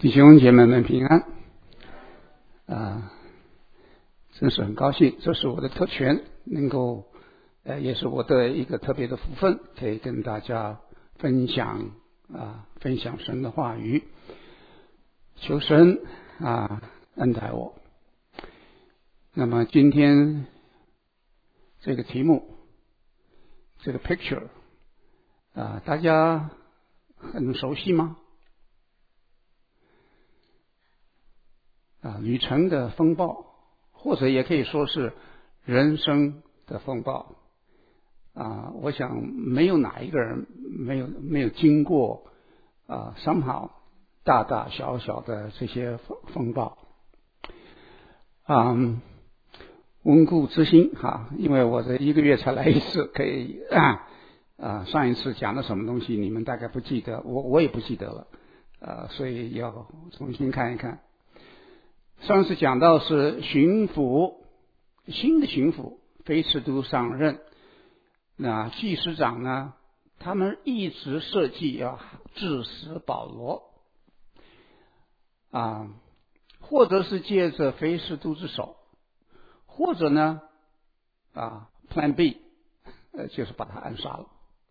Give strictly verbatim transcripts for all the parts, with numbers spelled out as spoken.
弟兄姐妹们平安啊！真是很高兴，这是我的特权，能够呃，也是我的一个特别的福分，可以跟大家分享啊，分享神的话语，求神啊恩待我。那么今天这个题目，这个 picture 啊，大家很熟悉吗？啊，旅程的风暴，或者也可以说是人生的风暴啊！我想没有哪一个人没有没有经过啊somehow大大小小的这些风风暴啊。温故知新哈，因为我这一个月才来一次，可以啊啊上一次讲的什么东西你们大概不记得，我我也不记得了啊，所以要重新看一看。上次讲到是巡抚，新的巡抚菲斯都上任，那祭司长呢，他们一直设计要致死保罗啊，或者是借着菲斯都之手，或者呢啊 Plan B， 呃就是把他暗杀了。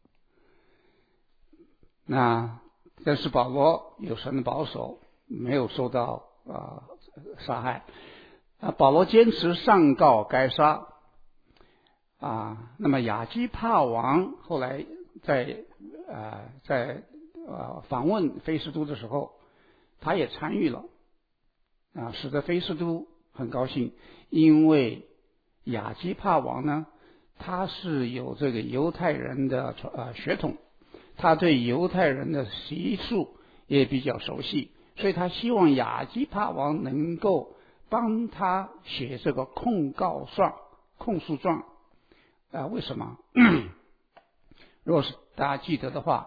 那但是保罗有神的保守，没有受到啊杀害啊，保罗坚持上告该杀啊。那么亚基帕王后来在呃在呃访问菲斯都的时候，他也参与了啊，使得菲斯都很高兴，因为亚基帕王呢，他是有这个犹太人的呃血统，他对犹太人的习俗也比较熟悉。所以他希望亚基帕王能够帮他写这个控告状、控诉状啊？为什么？如果是大家记得的话，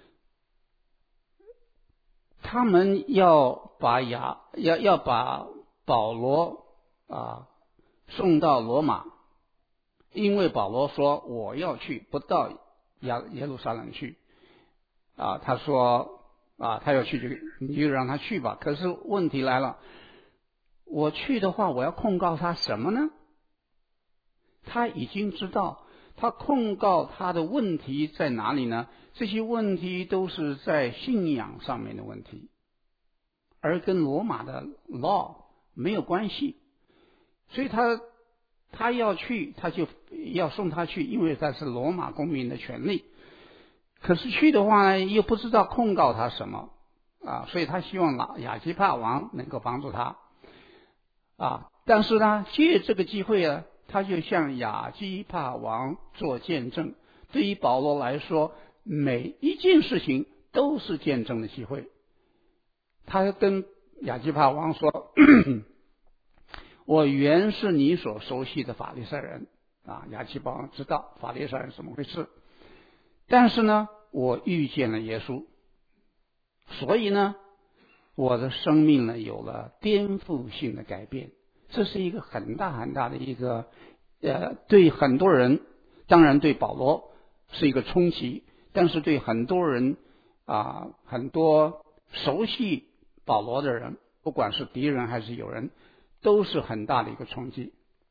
他们要把亚要要把保罗啊送到罗马，因为保罗说我要去，不到亚耶路撒冷去啊，他说。啊，他要去就你就让他去吧。可是问题来了，我去的话，我要控告他什么呢？他已经知道，他控告他的问题在哪里呢？这些问题都是在信仰上面的问题，而跟罗马的 law 没有关系。所以他他要去，他就要送他去，因为他是罗马公民的权利。可是去的话呢，又不知道控告他什么啊，所以他希望亚基帕王能够帮助他啊。但是呢，借这个机会呢，他就向亚基帕王做见证。对于保罗来说，每一件事情都是见证的机会。他跟亚基帕王说：“我原是你所熟悉的法利赛人啊。”亚基帕王知道法利赛人怎么回事。但是呢，我遇见了耶稣，所以呢，我的生命呢有了颠覆性的改变。这是一个很大很大的一个呃，对很多人，当然对保罗是一个冲击，但是对很多人啊，很多熟悉保罗的人，不管是敌人还是友人，都是很大的一个冲击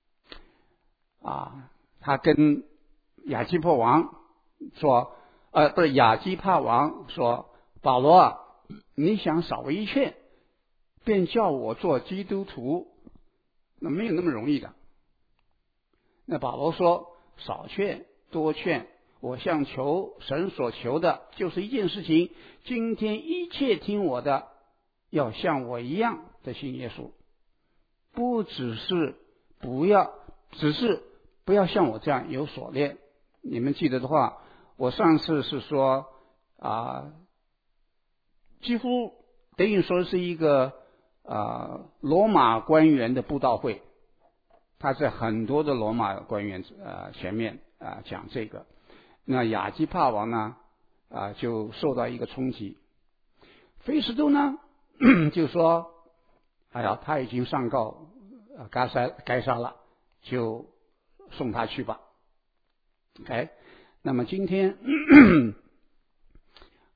啊。他跟亚基帕王说，呃，不是亚基帕王说，保罗啊，你想少我一劝，便叫我做基督徒，那没有那么容易的。那保罗说，少劝多劝，我向求神所求的就是一件事情，今天一切听我的，要像我一样的信耶稣，不只是不要，只是不要像我这样有锁链。你们记得的话，我上次是说啊，几乎等于说是一个啊罗马官员的布道会，他在很多的罗马官员啊前面啊讲这个。那亚基帕王呢啊就受到一个冲击，菲斯都呢就说，哎呀，他已经上告啊该杀该杀了，就送他去吧。OK， 那么今天啊、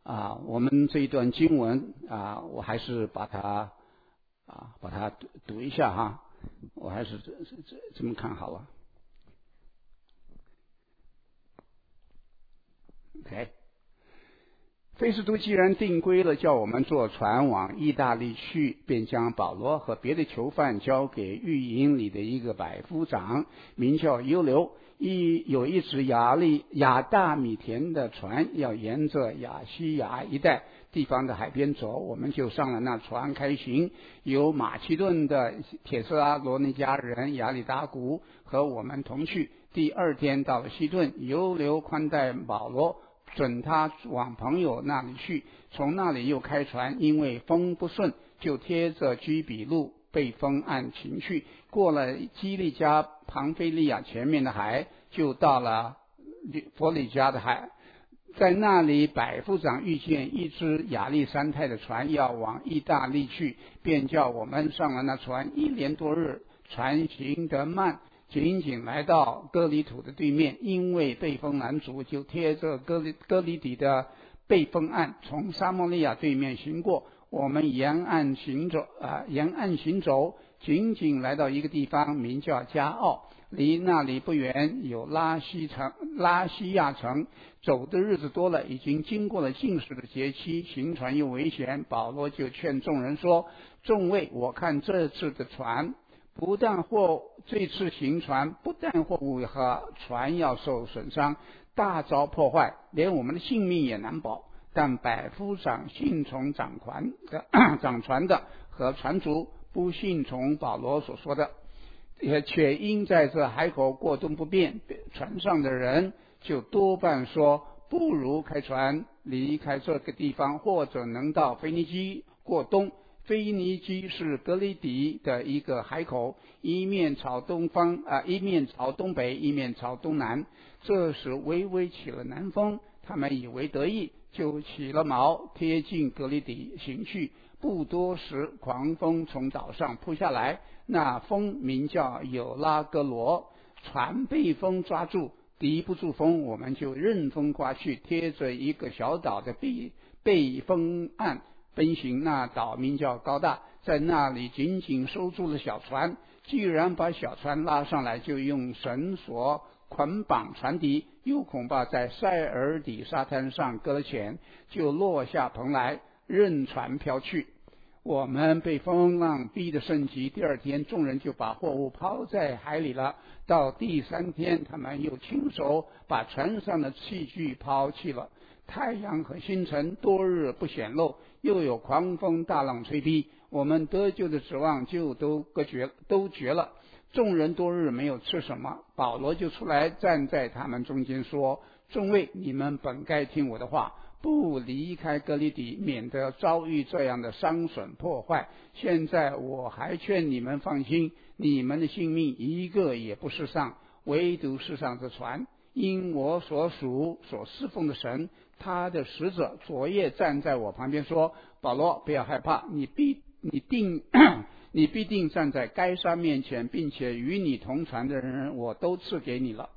啊，我们这一段经文啊，我还是把它啊把它读读一下哈，我还是这这这么看好了。OK。菲斯都既然定规了，叫我们坐船往意大利去，便将保罗和别的囚犯交给狱营里的一个百夫长，名叫尤留。一有一只亚利亚大米田的船，要沿着亚细亚一带地方的海边走，我们就上了那船开行。有马其顿的铁色阿罗尼迦人亚里达古和我们同去。第二天到了西顿，尤留宽待保罗，准他往朋友那里去，从那里又开船，因为风不顺，就贴着居比路被风岸行去，过了基利加庞菲利亚前面的海，就到了佛里加的海。在那里百夫长遇见一只亚历山泰的船要往意大利去，便叫我们上了那船，一连多日，船行得慢，仅仅来到哥里土的对面，因为被风拦阻，就贴着哥里哥里底的背风岸，从撒摩利亚对面行过。我们沿岸行走啊，沿岸行走，仅仅来到一个地方，名叫加奥，离那里不远有拉西城、拉西亚城。走的日子多了，已经经过了禁食的节期，行船又危险。保罗就劝众人说：“众位，我看这次的船。”不但货这次行船，不但货物和船要受损伤，大遭破坏，连我们的性命也难保。但百夫长信从掌船的掌船的和船主不信从保罗所说的，也却因在这海口过冬不便，船上的人就多半说，不如开船离开这个地方，或者能到腓尼基过冬。腓尼基是格里底的一个海口，一面朝东方啊，一面朝东北，一面朝东南。这时微微起了南风，他们以为得意，就起了锚，贴近格里底行去。不多时，狂风从岛上扑下来，那风名叫有拉格罗，船被风抓住，敌不住风，我们就任风刮去，贴着一个小岛的背背风岸奔行。那岛名叫高大，在那里紧紧收住了小船。既然把小船拉上来，就用绳索捆绑船底，又恐怕在塞尔底沙滩上搁了浅，就落下棚来，任船飘去。我们被风浪逼得甚急，第二天众人就把货物抛在海里了。到第三天，他们又亲手把船上的器具抛弃了。太阳和星辰多日不显露，又有狂风大浪吹逼，我们得救的指望就都隔绝都绝了。众人多日没有吃什么，保罗就出来站在他们中间说：“众位，你们本该听我的话，不离开哥里底，免得遭遇这样的伤损破坏。现在我还劝你们放心，你们的性命一个也不失丧，唯独失上这船。因我所属所侍奉的神，他的使者昨夜站在我旁边说：保罗，不要害怕，你必你定你必定站在该杀面前，并且与你同船的人我都赐给你了。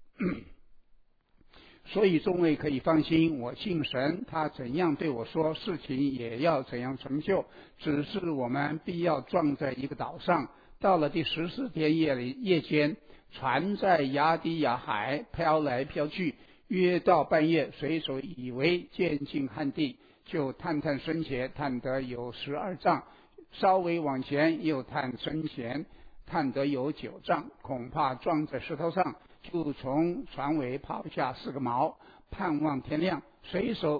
所以众位可以放心，我信神，他怎样对我说，事情也要怎样成就。只是我们必要撞在一个岛上。到了第十四天夜里夜间，船在亚底亚海飘来飘去，约到半夜，水手以为渐近旱地，就探探深浅，探得有十二丈，稍微往前又探深浅，探得有九丈，恐怕撞在石头上，就从船尾抛下四个锚，盼望天亮。水手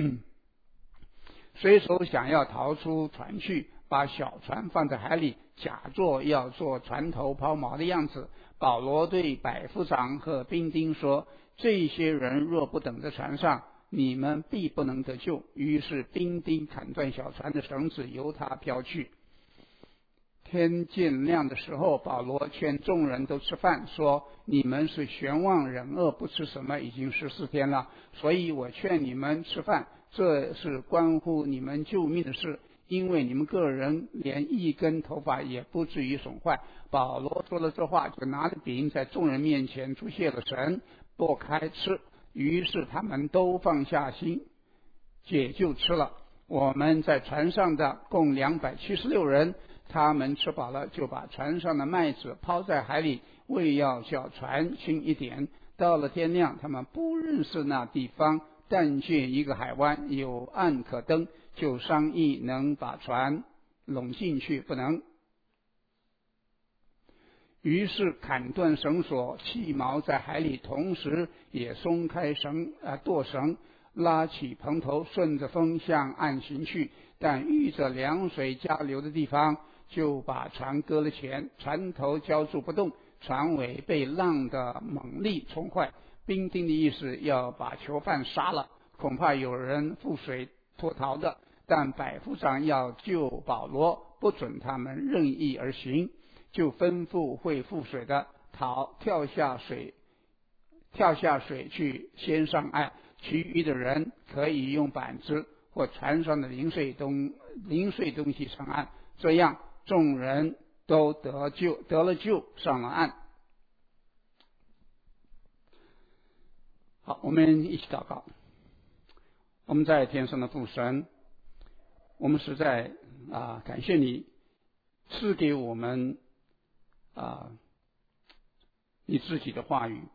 水手想要逃出船去，把小船放在海里，假作要做船头抛锚的样子。保罗对百夫长和兵丁说：这些人若不等在船上，你们必不能得救。于是兵丁砍断小船的绳子，由它飘去。天渐亮的时候，保罗劝众人都吃饭，说：你们是悬望忍饿，不吃什么，已经十四天了，所以我劝你们吃饭，这是关乎你们救命的事，因为你们个人连一根头发也不至于损坏。保罗说了这话，就拿着饼在众人面前祝谢了神，擘开吃。于是他们都放下心， 解就吃了。我们在船上的共两百七十六人，他们吃饱了，就把船上的麦子抛在海里，为要叫船轻一点。到了天亮，他们不认识那地方，但见一个海湾有岸可登，就商议能把船拢进去，不能。于是砍断绳索，弃锚在海里，同时也松开绳啊舵绳，拉起蓬头，顺着风向岸行去。但遇着凉水加流的地方，就把船搁了浅，船头浇住不动，船尾被浪的猛力冲坏。兵丁的意思要把囚犯杀了，恐怕有人赴水脱逃的，但百夫长要救保罗，不准他们任意而行，就吩咐会赴水的逃跳下水跳下水去先上岸，其余的人可以用板子或船上的零碎东零碎东西上岸，这样众人都得救得了救，上了岸。好，我们一起祷告。我们在天上的父神，我们实在啊感谢你赐给我们啊你自己的话语，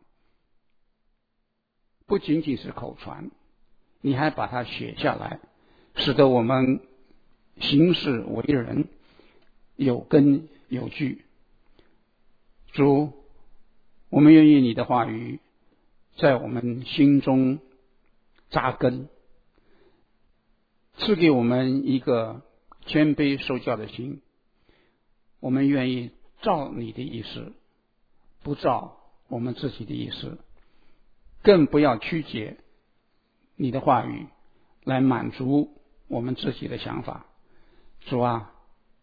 不仅仅是口传，你还把它写下来，使得我们行事为人有根有据。主，我们愿意你的话语在我们心中扎根，赐给我们一个谦卑受教的心。我们愿意照你的意思，不照我们自己的意思，更不要曲解你的话语来满足我们自己的想法。主啊，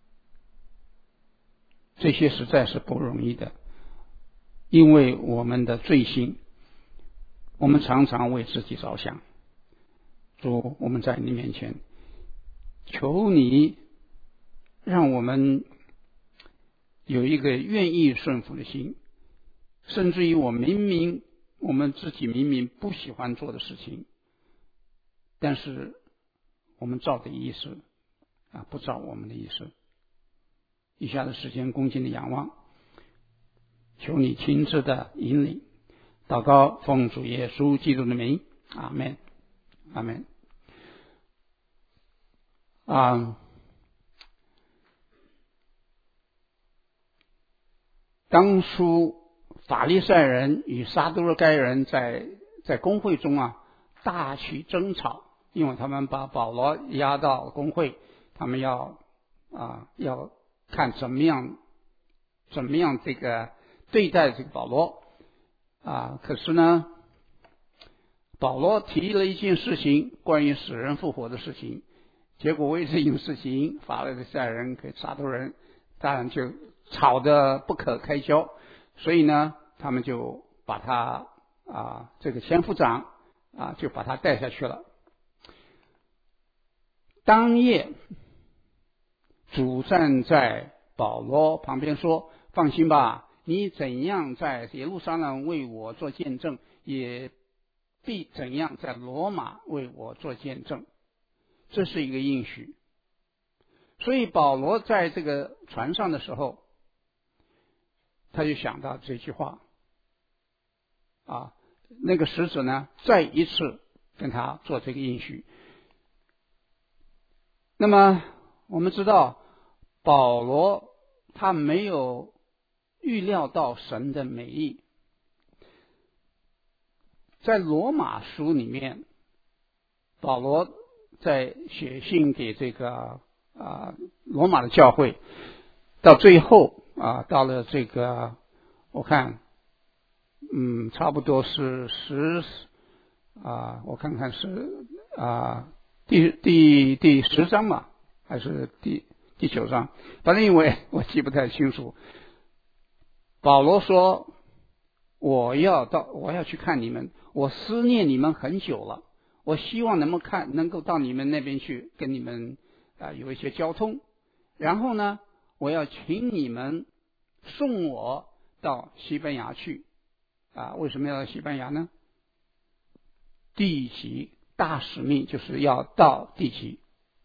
这些实在是不容易的，因为我们的罪性，我们常常为自己着想。主，我们在你面前求你让我们有一个愿意顺服的心，甚至于我明明我们自己明明不喜欢做的事情，但是我们照的意思啊，不照我们的意思。以下的时间恭敬的仰望，求你亲自的引领。祷告奉主耶稣基督的名，阿们，阿们。啊，当初法利赛人与撒都该人在在公会中啊大起争吵，因为他们把保罗押到公会，他们要啊要看怎么样怎么样这个对待这个保罗啊。可是呢，保罗提了一件事情，关于死人复活的事情，结果为这件事情，法利赛人跟撒都人当然就吵得不可开交，所以呢，他们就把他啊这个千夫长啊就把他带下去了。当夜，主站在保罗旁边说：“放心吧，你怎样在耶路撒冷为我做见证，也必怎样在罗马为我做见证。”这是一个应许。所以保罗在这个船上的时候，他就想到这句话啊，那个使者呢再一次跟他做这个应许。那么我们知道保罗他没有预料到神的美意。在罗马书里面，保罗在写信给这个啊罗马的教会，到最后啊到了这个我看嗯差不多是十啊我看看是啊第第第十章吧，还是第第九章，反正因为我记不太清楚。保罗说：“我要到我要去看你们，我思念你们很久了，我希望能够看能够到你们那边去跟你们啊有一些交通，然后呢，我要请你们送我到西班牙去啊。为什么要到西班牙呢？第一期大使命就是要到地极。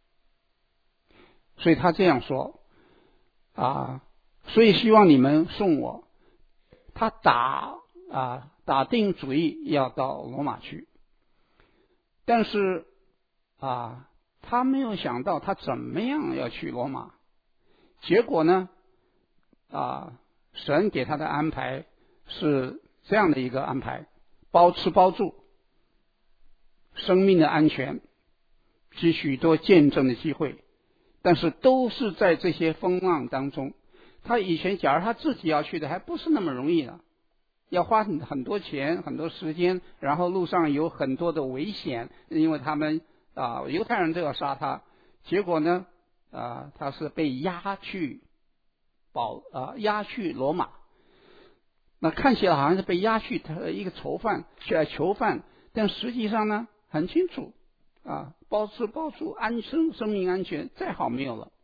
所以他这样说啊，所以希望你们送我。他打啊打定主意要到罗马去，但是啊他没有想到他怎么样要去罗马。结果呢啊神给他的安排是这样的一个安排：包吃包住，生命的安全及许多见证的机会，但是都是在这些风浪当中。他以前假如他自己要去的还不是那么容易的，要花很很多钱很多时间，然后路上有很多的危险，因为他们啊犹太人都要杀他。结果呢啊他是被押去保啊押去罗马，那看起来好像是被押去一个囚犯去囚犯，但实际上呢很清楚啊包吃包住，安生生命安全再好没有了。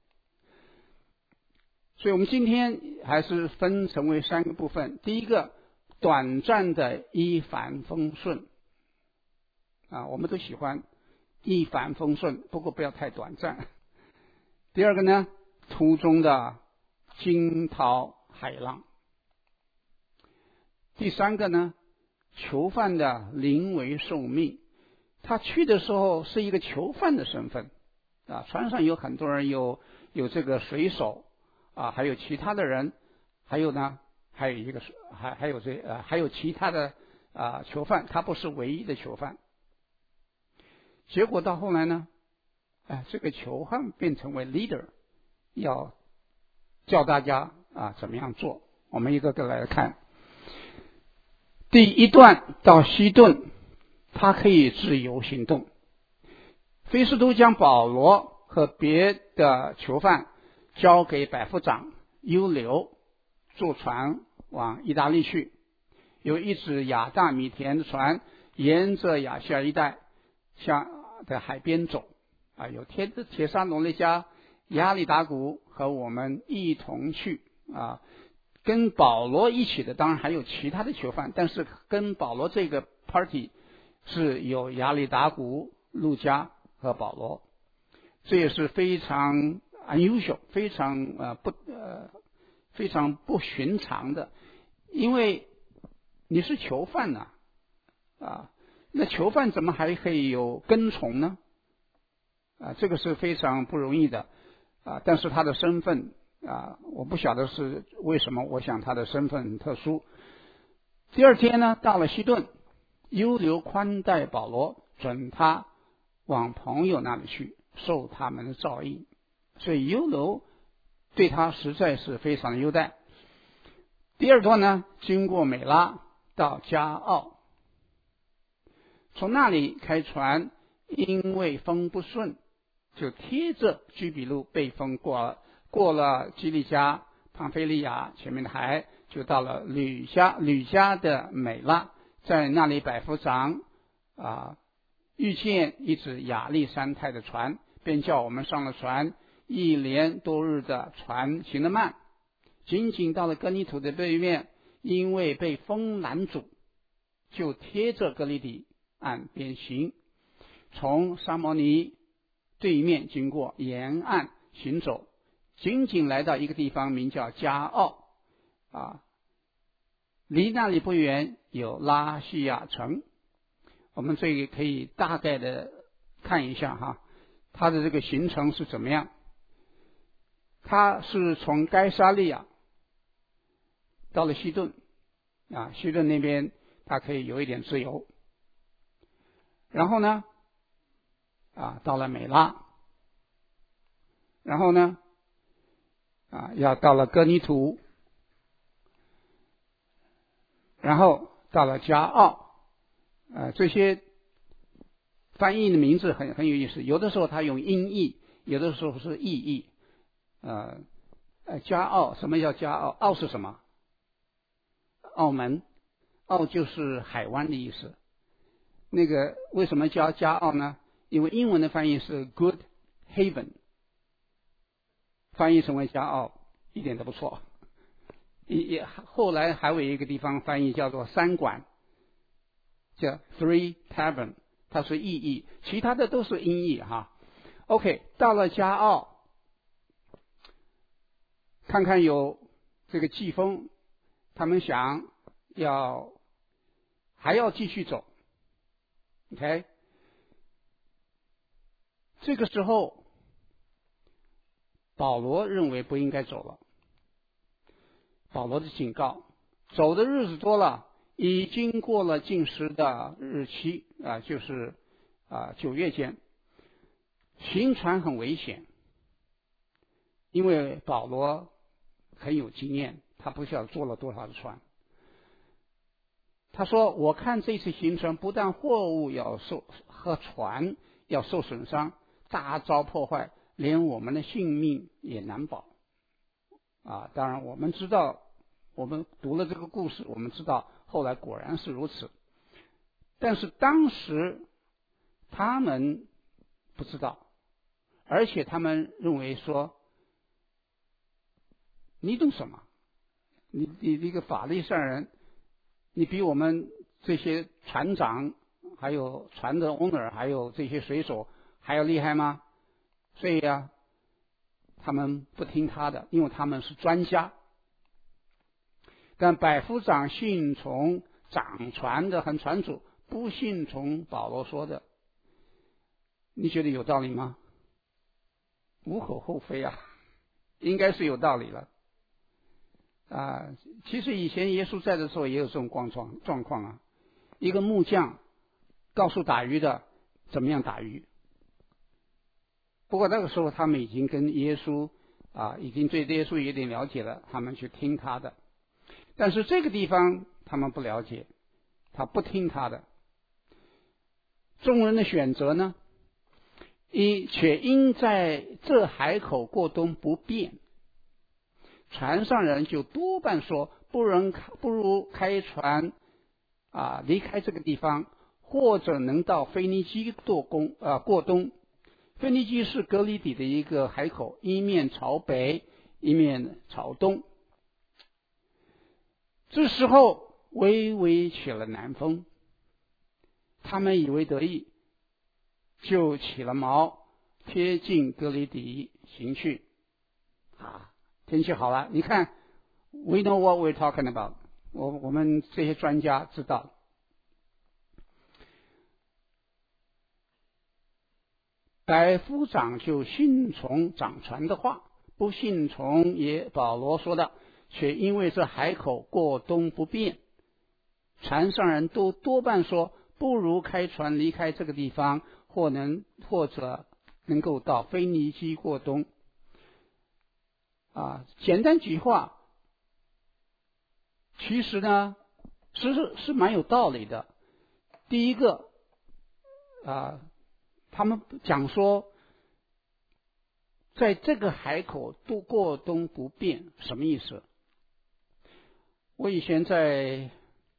所以我们今天还是分成为三个部分。第一个，短暂的一帆风顺啊，我们都喜欢一帆风顺，不过不要太短暂。第二个呢，途中的惊涛骇浪。第三个呢，囚犯的临危受命。他去的时候是一个囚犯的身份啊，船上有很多人，有有这个水手啊，还有其他的人，还有呢，还有一个还还有这呃还有其他的啊囚犯，他不是唯一的囚犯。结果到后来呢，哎，这个囚犯变成为 leader， 要教大家啊怎么样做。我们一个个来看。第一段到西顿，他可以自由行动。菲斯都将保罗和别的囚犯交给百夫长优留，坐船往意大利去。有一只亚大米田的船沿着亚细亚一带向的海边走啊，有帖帖撒罗尼迦、亚里达古和我们一同去啊。跟保罗一起的当然还有其他的囚犯，但是跟保罗这个 party 是有亚里达古、路加和保罗。这也是非常 unusual， 非常呃不呃非常不寻常的，因为你是囚犯呐 啊, 啊，那囚犯怎么还可以有跟从呢？啊，这个是非常不容易的啊，但是他的身份啊，我不晓得是为什么，我想他的身份很特殊。第二天呢，到了西顿，优留宽待保罗，准他往朋友那里去，受他们的照应。所以优留对他实在是非常的优待。第二段呢，经过美拉到加奥，从那里开船，因为风不顺，就贴着居比路被风过了。过了基利加、庞菲利亚前面的海，就到了吕加吕加的美拉，在那里百夫长啊遇见一只亚历山泰的船，便叫我们上了船。一连多日的船行得慢，仅仅到了哥尼土的对面，因为被风拦阻，就贴着哥尼底岸边行，从沙摩尼对面经过，沿岸行走，仅仅来到一个地方，名叫加奥啊，离那里不远有拉西亚城。我们这个可以大概的看一下哈，它的这个行程是怎么样。他是从该沙利亚到了西顿啊，西顿那边他可以有一点自由。然后呢啊，到了美拉，然后呢啊，要到了哥尼图，然后到了加奥啊，这些翻译的名字很很有意思，有的时候他用音译，有的时候是意译。呃，呃，加奥，什么叫加奥？奥是什么？澳门，澳就是海湾的意思。那个为什么叫加奥呢？因为英文的翻译是 Good Haven， 翻译成为加奥一点都不错。也也后来还有一个地方翻译叫做三馆，叫 Three Tavern， 它是意译，其他的都是音译哈。OK， 到了加奥，看看有这个季风，他们想要还要继续走 ，OK， 这个时候保罗认为不应该走了。保罗的警告，走的日子多了，已经过了禁食的日期啊，就是啊九月间，行船很危险，因为保罗很有经验，他不晓得坐了多少的船。他说：“我看这次行程不但货物要受和船要受损伤，大遭破坏，连我们的性命也难保。”啊，当然我们知道，我们读了这个故事，我们知道后来果然是如此。但是当时他们不知道，而且他们认为说，你懂什么？你你这个法利赛人，你比我们这些船长，还有船的 owner， 还有这些水手还要厉害吗？所以啊，他们不听他的，因为他们是专家。但百夫长信从掌船的和船主，不信从保罗说的，你觉得有道理吗？无可厚非啊，应该是有道理了。啊，其实以前耶稣在的时候也有这种状况状况啊。一个木匠告诉打鱼的怎么样打鱼，不过那个时候他们已经跟耶稣啊，已经对耶稣有点了解了，他们去听他的。但是这个地方他们不了解，他不听他的。众人的选择呢？一且因在这海口过冬不便，船上人就多半说，不能不如开船啊离开这个地方，或者能到腓尼基做工啊过冬。腓尼基是格里底的一个海口，一面朝北，一面朝东。这时候微微起了南风，他们以为得意，就起了锚，贴近格里底行去。啊，天气好了，你看 ，we know what we're talking about， 我我们这些专家知道。百夫长就信从掌船的话，不信从也保罗说的，却因为这海口过冬不便，船上人都多半说，不如开船离开这个地方，或能或者能够到腓尼基过冬。啊，简单几句话，其实呢是是是蛮有道理的。第一个啊，他们讲说，在这个海口度过冬不便，什么意思？我以前在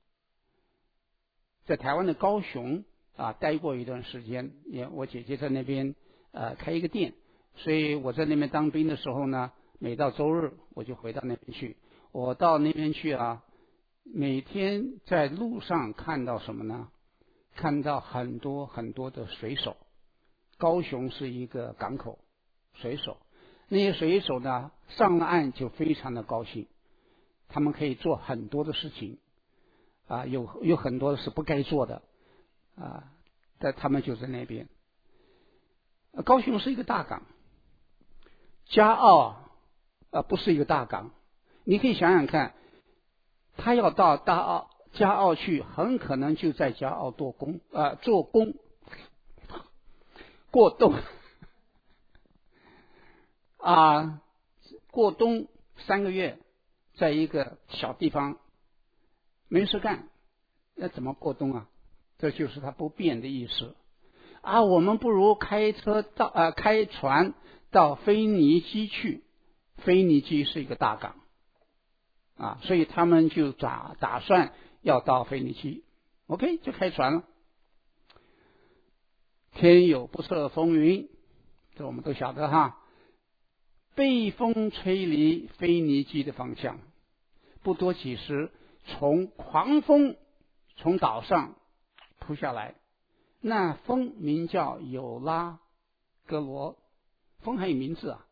在台湾的高雄啊待过一段时间，也我姐姐在那边呃开一个店，所以我在那边当兵的时候呢，每到周日我就回到那边去。我到那边去啊，每天在路上看到什么呢？看到很多很多的水手。高雄是一个港口，水手，那些水手呢上了岸就非常的高兴，他们可以做很多的事情啊，有有很多是不该做的啊，但他们就在那边。高雄是一个大港，嘉澳啊不是一个大港，你可以想想看，他要到大澳嘉澳去，很可能就在嘉澳做工啊做工。过冬啊，过冬三个月，在一个小地方没事干，那怎么过冬啊？这就是他不变的意思啊。我们不如开车到呃开船到腓尼基去，腓尼基是一个大港啊，所以他们就打打算要到腓尼基 ，OK 就开船了。天有不测风云，这我们都晓得哈。被风吹离腓尼基的方向，不多几时，从狂风从岛上扑下来， 那风名叫有拉格罗，风还有名字啊。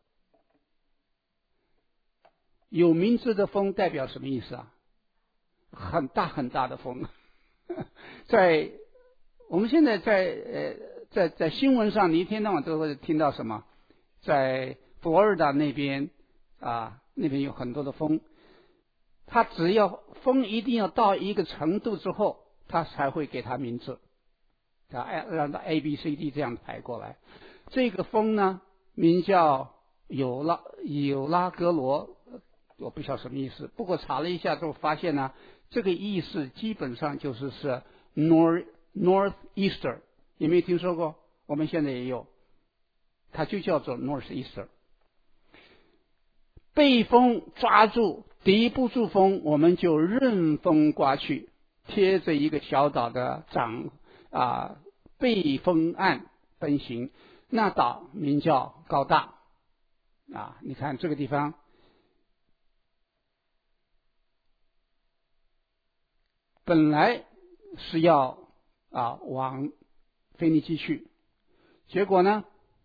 有名字的风代表什么意思啊？很大很大的风。在我们现在在呃在在新闻上，你一天到晚都会听到什么？在佛罗里达那边啊，那边有很多的风。它只要风一定要到一个程度之后，它才会给它名字，啊，让它 A B C D 这样排过来。这个风呢，名叫有拉有拉格罗。我不晓得什么意思，不过查了一下之后发现呢，这个意思基本上就是是 north northeaster， 有没有听说过？我们现在也有，它就叫做 northeaster。被风抓住，敌不住风，我们就任风刮去，贴着一个小岛的掌啊背风岸奔行。那岛名叫高大啊，你看这个地方。本来是要啊往腓尼基去，结果呢，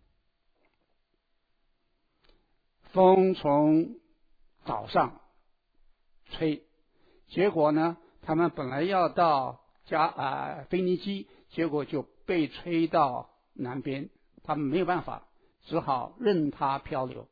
风从岛上吹，结果呢，他们本来要到加啊腓尼基，结果就被吹到南边，他们没有办法，只好任它漂流。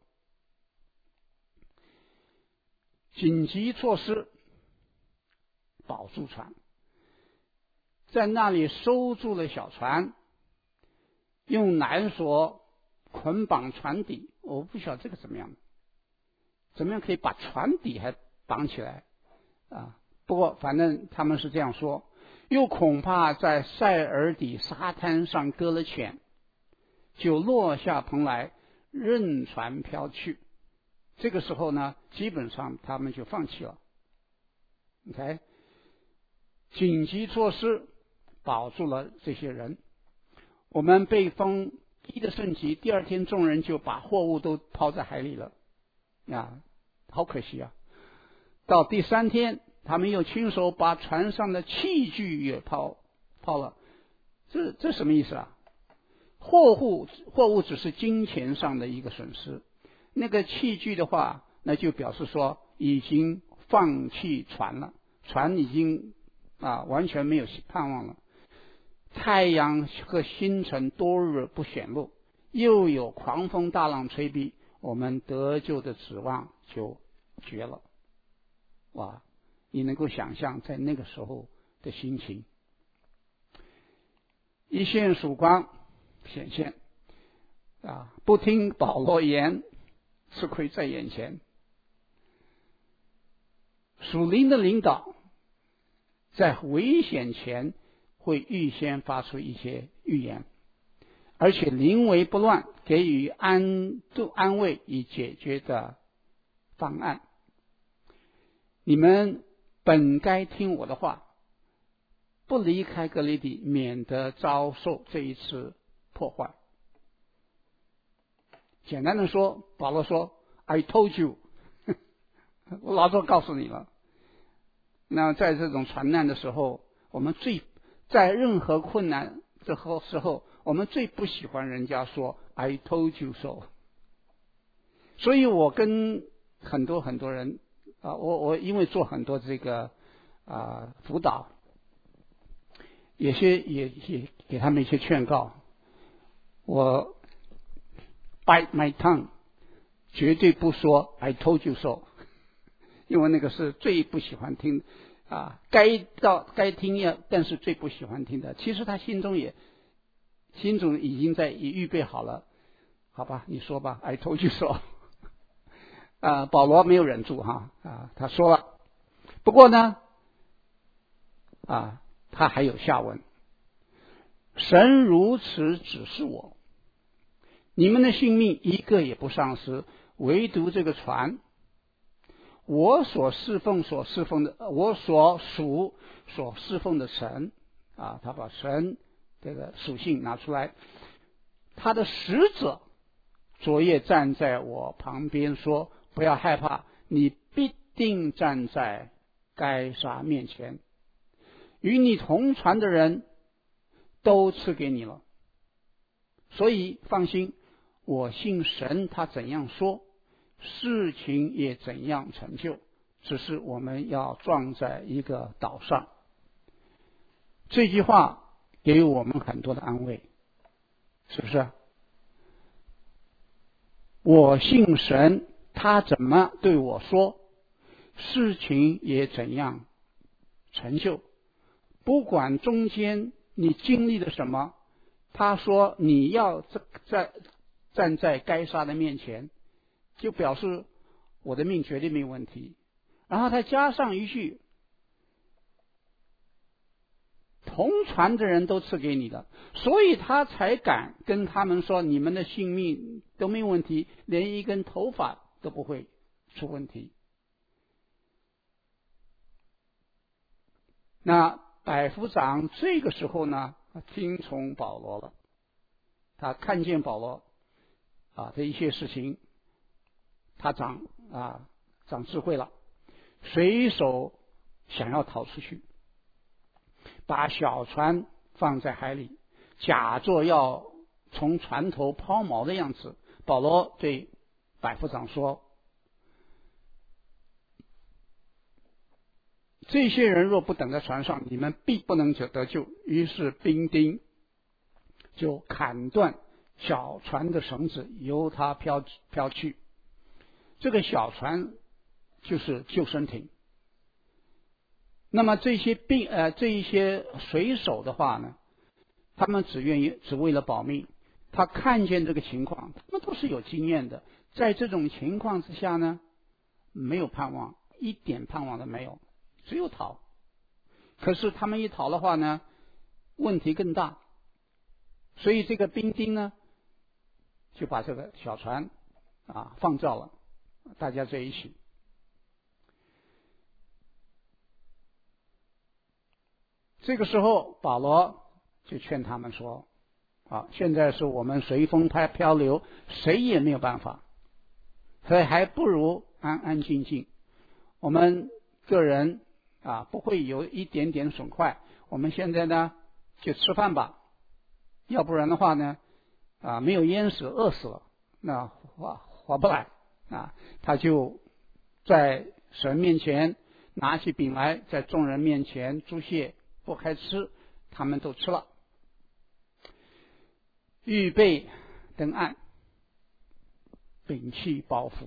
紧急措施。保住船，在那里收住了小船，用缆索捆绑船底。我不晓得这个怎么样，怎么样可以把船底还绑起来啊？不过反正他们是这样说。又恐怕在塞尔底沙滩上搁了浅，就落下蓬来，任船飘去。这个时候呢，基本上他们就放弃了。OK。紧急措施保住了这些人。我们被风逼得甚急，第二天众人就把货物都抛在海里了啊，好可惜啊。到第三天，他们又亲手把船上的器具也抛抛了。这这什么意思啊？货物货物只是金钱上的一个损失，那个器具的话，那就表示说已经放弃船了，船已经啊，完全没有盼望了。太阳和星辰多日不显露，又有狂风大浪吹逼，我们得救的指望就绝了。哇，你能够想象在那个时候的心情。一线曙光显现啊！不听保罗言，吃亏在眼前。属灵的领导在危险前会预先发出一些预言，而且临危不乱，给予安安慰以解决的方案。你们本该听我的话，不离开革哩底，免得遭受这一次破坏。简单的说，保罗说 I told you 我老早告诉你了。那在这种船难的时候，我们最在任何困难之后时候，我们最不喜欢人家说 I told you so。 所以我跟很多很多人啊，我我因为做很多这个啊辅导，有些也也给他们一些劝告，我 bite my tongue， 绝对不说 I told you so， 因为那个是最不喜欢听啊，该到该听呀，但是最不喜欢听的。其实他心中也心中已经在预备好了，好吧，你说吧 I told you so。 啊，保罗没有忍住哈啊，他说了。不过呢啊，他还有下文。神如此指示我，你们的性命一个也不丧失，唯独这个船，我所侍奉所侍奉的，我所属所侍奉的神啊，他把神这个属性拿出来，他的使者昨夜站在我旁边说，不要害怕，你必定站在该撒面前，与你同船的人都赐给你了。所以放心，我信神，他怎样说，事情也怎样成就，只是我们要撞在一个岛上。这句话给我们很多的安慰，是不是？我信神，他怎么对我说，事情也怎样成就。不管中间你经历了什么，他说你要在站在该杀的面前，就表示我的命绝对没有问题。然后他加上一句，同船的人都赐给你的，所以他才敢跟他们说你们的性命都没有问题，连一根头发都不会出问题。那百夫长这个时候呢，听从保罗了，他看见保罗啊的一些事情，他长啊长智慧了，随手想要逃出去，把小船放在海里，假作要从船头抛锚的样子。保罗对百夫长说，这些人若不等在船上，你们必不能得救。于是兵丁就砍断小船的绳子，由它飘飘去。这个小船就是救生艇。那么这些兵呃这一些水手的话呢，他们只愿意只为了保命。他看见这个情况，他们都是有经验的，在这种情况之下呢，没有盼望，一点盼望都没有，只有逃。可是他们一逃的话呢，问题更大。所以这个兵丁呢，就把这个小船啊放掉了，大家在一起。这个时候保罗就劝他们说，啊，现在是我们随风飘漂流，谁也没有办法，所以还不如安安静静。我们个人啊不会有一点点损坏，我们现在呢就吃饭吧，要不然的话呢啊没有淹死饿死了，那划划不来啊。他就在神面前拿起饼来，在众人面前祝谢，不开吃，他们都吃了。预备登岸，摒弃包袱，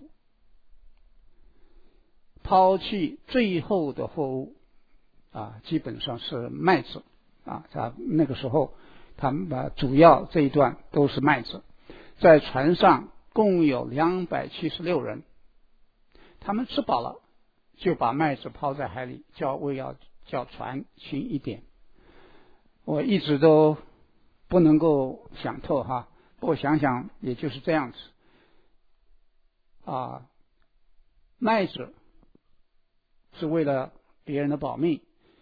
抛弃最后的货物啊，基本上是麦子啊，在那个时候他们把主要这一段都是麦子。在船上共有两百七十六人，他们吃饱了就把麦子抛在海里，叫为要叫船轻一点。我一直都不能够想透哈，不过想想也就是这样子啊。麦子是为了别人的保命，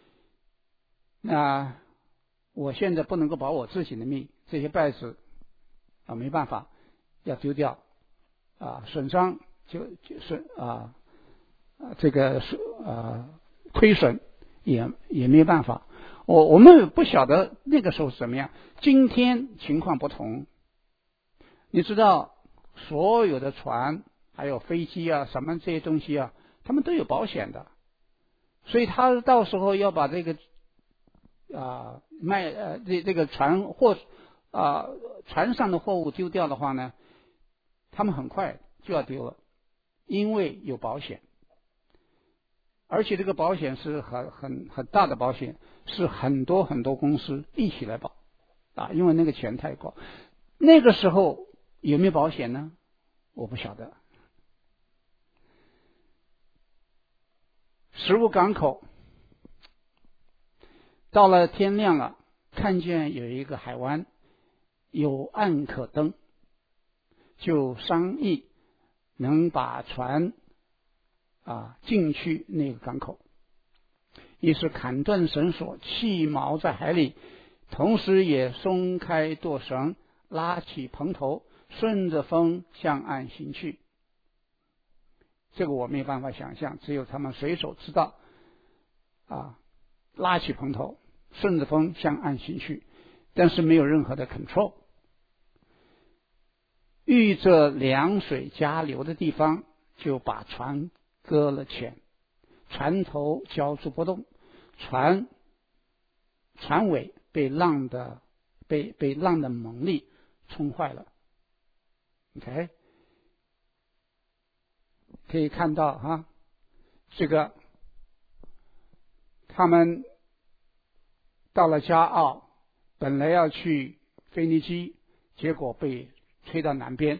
那我现在不能够保我自己的命，这些麦子啊没办法要丢掉啊，损伤就就是啊这个是啊亏损也也没办法。我我们不晓得那个时候是怎么样，今天情况不同。你知道所有的船还有飞机啊什么这些东西啊，他们都有保险的，所以他到时候要把这个啊卖呃这这个船货啊船上的货物丢掉的话呢，他们很快就要丢了，因为有保险。而且这个保险是很很很大的保险，是很多很多公司一起来保啊，因为那个钱太高。那个时候有没有保险呢？我不晓得。食物港口到了天亮了，看见有一个海湾，有岸可登，就商议能把船啊进去那个港口。于是砍断绳索，弃锚在海里，同时也松开舵绳，拉起蓬头，顺着风向岸行去。这个我没办法想象，只有他们水手知道啊。拉起蓬头，顺着风向岸行去。 但是没有任何的 control。遇着凉水加流的地方，就把船搁了浅，船头浇筑不动，船船尾被浪的被被浪的猛力冲坏了。OK， 可以看到哈，这个他们到了加奥，本来要去腓尼基，结果被吹到南边，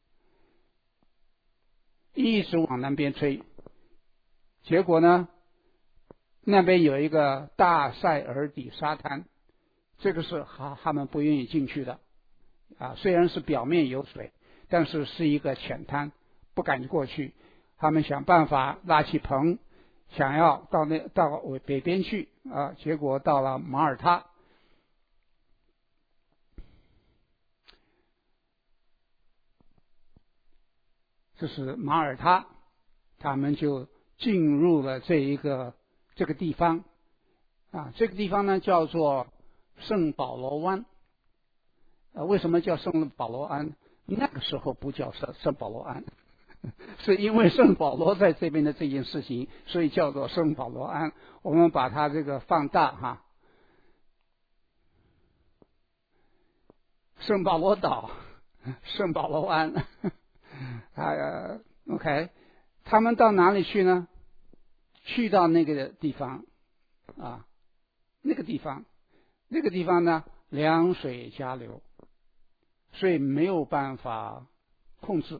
一直往南边吹，结果呢，那边有一个大塞尔底沙滩，这个是他他们不愿意进去的啊，虽然是表面有水，但是是一个浅滩，不敢过去。他们想办法拉起棚，想要到那到北边去啊，结果到了马耳他。这是马耳他，他们就进入了这一个这个地方啊，这个地方呢叫做圣保罗湾。啊，为什么叫圣保罗湾？那个时候不叫圣圣保罗湾，是因为圣保罗在这边的这件事情，所以叫做圣保罗湾。我们把它这个放大哈，圣保罗岛，圣保罗湾。啊 ，OK， 他们到哪里去呢？去到那个地方啊，那个地方，那个地方呢，凉水加流，所以没有办法控制。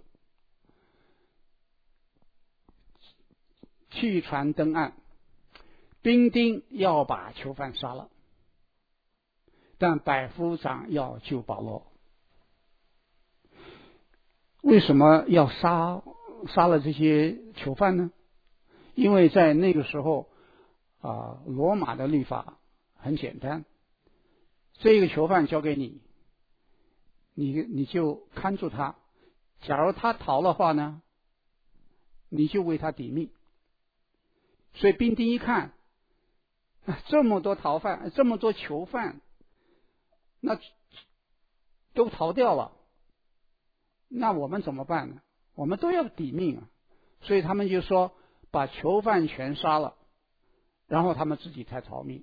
弃船登岸，兵丁要把囚犯杀了，但百夫长要救保罗。为什么要杀杀了这些囚犯呢？因为在那个时候啊，罗马的律法很简单，这个囚犯交给你，你你就看住他，假如他逃的话呢，你就为他抵命。所以兵丁一看，这么多逃犯，这么多囚犯，那都逃掉了，那我们怎么办呢？我们都要抵命啊！所以他们就说把囚犯全杀了，然后他们自己才逃命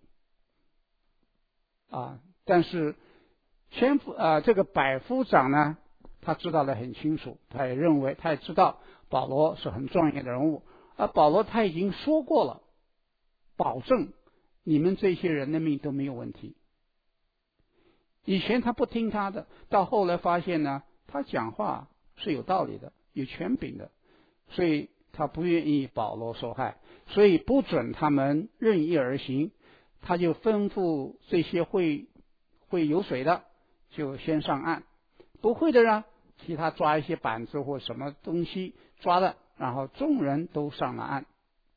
啊！但是千夫啊，这个百夫长呢，他知道的很清楚，他也认为，他也知道保罗是很重要的人物，而保罗他已经说过了，保证你们这些人的命都没有问题。以前他不听他的，到后来发现呢，他讲话是有道理的，有权柄的，所以他不愿意保罗受害，所以不准他们任意而行。他就吩咐这些会会游水的就先上岸，不会的呢，替他抓一些板子或什么东西抓了，然后众人都上了岸。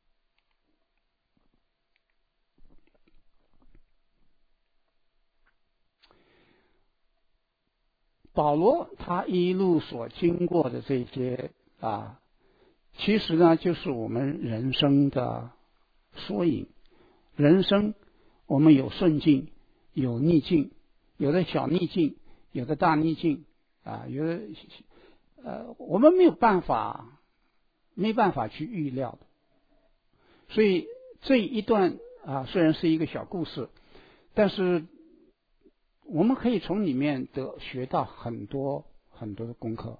保罗他一路所经过的这些啊，其实呢就是我们人生的缩影。人生我们有顺境，有逆境，有的小逆境，有的大逆境啊，有的呃我们没有办法没办法去预料的。所以这一段啊虽然是一个小故事，但是我们可以从里面得学到很多很多的功课。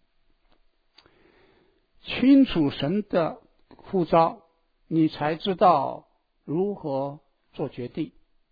清楚神的呼召，你才知道如何做决定。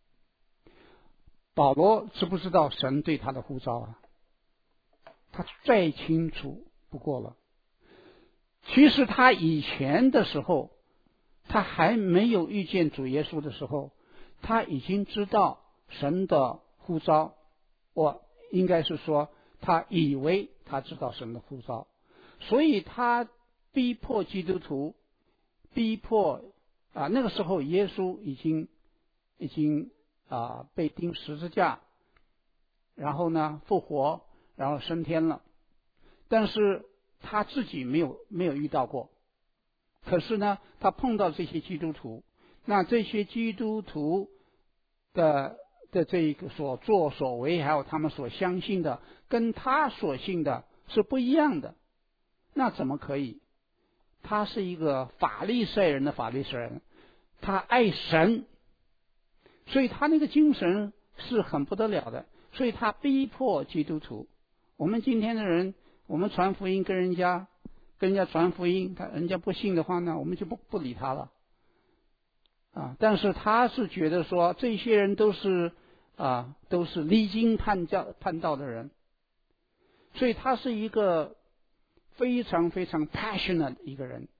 保罗知不知道神对他的呼召啊？他再清楚不过了。其实他以前的时候，他还没有遇见主耶稣的时候，他已经知道神的呼召，我应该是说他以为他知道神的呼召，所以他逼迫基督徒，逼迫啊那个时候耶稣已经已经啊被钉十字架，然后呢复活，然后升天了，但是他自己没有没有遇到过，可是呢他碰到这些基督徒，那这些基督徒的的这一个所作所为，还有他们所相信的，跟他所信的是不一样的，那怎么可以？他是一个法利赛人的法利赛人，他爱神，所以他那个精神是很不得了的，所以他逼迫基督徒。我们今天的人，我们传福音跟人家跟人家传福音，他人家不信的话呢，我们就不不理他了啊。但是他是觉得说这些人都是啊都是离经叛教叛道的人，所以他是一个非常非常 passionate 的一个人。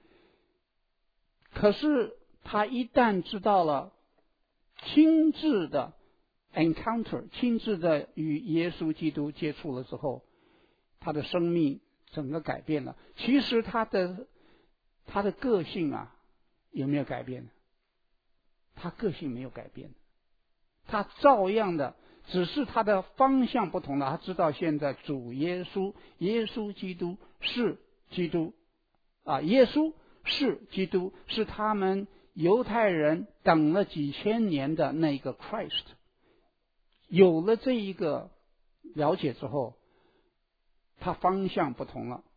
可是他一旦知道了亲自的 encounter， 亲自的与耶稣基督接触了之后，他的生命整个改变了。其实他的他的个性啊有没有改变？他个性没有改变，他照样的，只是他的方向不同了。他知道现在主耶稣耶稣基督是基督啊，耶稣是基督，是他们犹太人等了几千年的那个 Christ。 有了这一个了解之后，他方向不同了，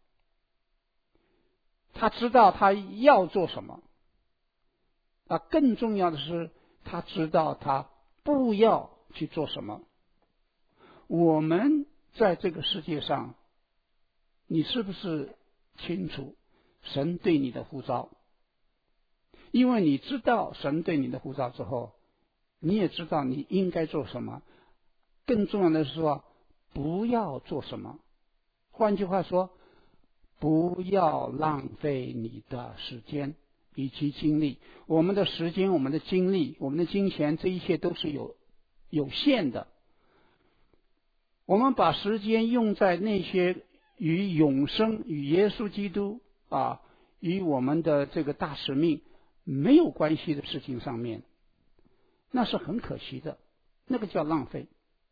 他知道他要做什么啊，更重要的是他知道他不要去做什么。我们在这个世界上，你是不是清楚神对你的呼召？因为你知道神对你的呼召之后，你也知道你应该做什么。更重要的是说，不要做什么。换句话说，不要浪费你的时间以及精力。我们的时间、我们的精力、我们的金钱，这一切都是有有限的。我们把时间用在那些与永生、与耶稣基督啊、与我们的这个大使命没有关系的事情上面，那是很可惜的，那个叫浪费。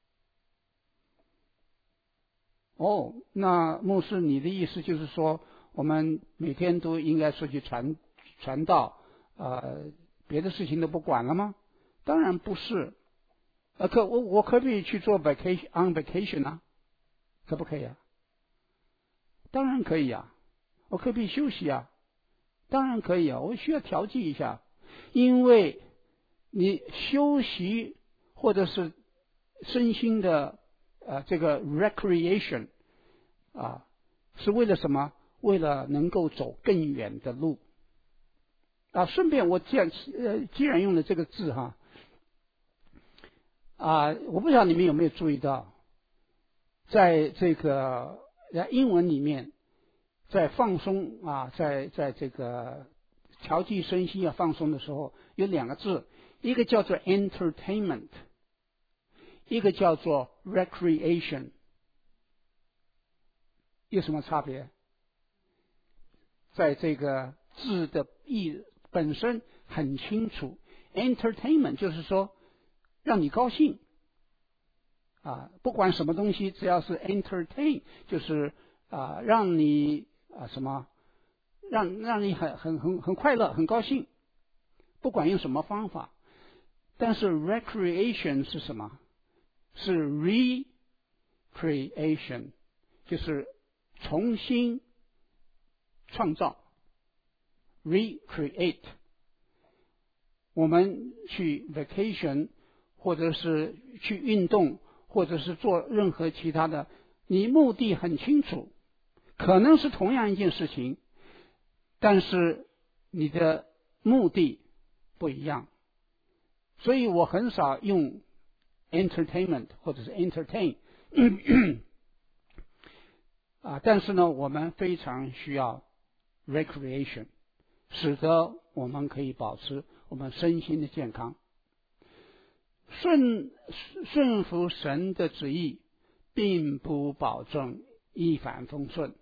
哦，那牧师，你的意思就是说，我们每天都应该出去传传道，呃，别的事情都不管了吗？当然不是。呃，可我我可不可以去做 vacation on vacation 啊？可不可以啊？当然可以啊。我可不可以休息啊？当然可以啊。我需要调剂一下，因为你休息或者是身心的呃这个 recreation 啊，是为了什么？为了能够走更远的路啊。顺便我既然呃既然用了这个字哈啊，我不知道你们有没有注意到，在这个在英文里面，在放松啊，在在这个调剂身心要放松的时候，有两个字，一个叫做 entertainment， 一个叫做 recreation。 有什么差别？在这个字的意本身很清楚， entertainment 就是说让你高兴啊，不管什么东西，只要是 entertain 就是啊让你啊什么让让你很很很很快乐很高兴，不管用什么方法。但是 recreation 是什么？是 recreation， 就是重新创造 recreate。 我们去 vacation 或者是去运动或者是做任何其他的，你目的很清楚，可能是同样一件事情，但是你的目的不一样。所以我很少用 entertainment 或者是 entertain 啊，但是呢，我们非常需要 recreation， 使得我们可以保持我们身心的健康。顺顺服神的旨意，并不保证一帆风顺，